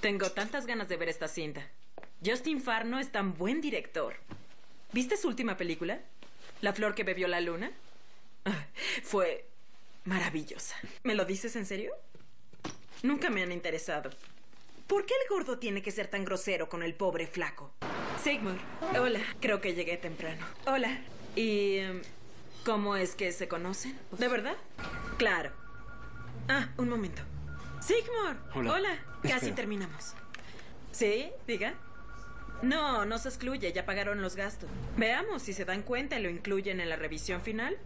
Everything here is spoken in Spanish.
Tengo tantas ganas de ver esta cinta. Justin Farno es tan buen director. ¿Viste su última película? ¿La flor que bebió la luna? Fue maravillosa. ¿Me lo dices en serio? Nunca me han interesado. ¿Por qué el gordo tiene que ser tan grosero con el pobre flaco? Sigmund, hola. Creo que llegué temprano. Hola. ¿Y cómo es que se conocen? ¿De verdad? Claro. Un momento. Sigmund. Hola. Casi Espera. terminamos. ¿Sí? Diga. No se excluye. Ya pagaron los gastos. Veamos si se dan cuenta y lo incluyen en la revisión final.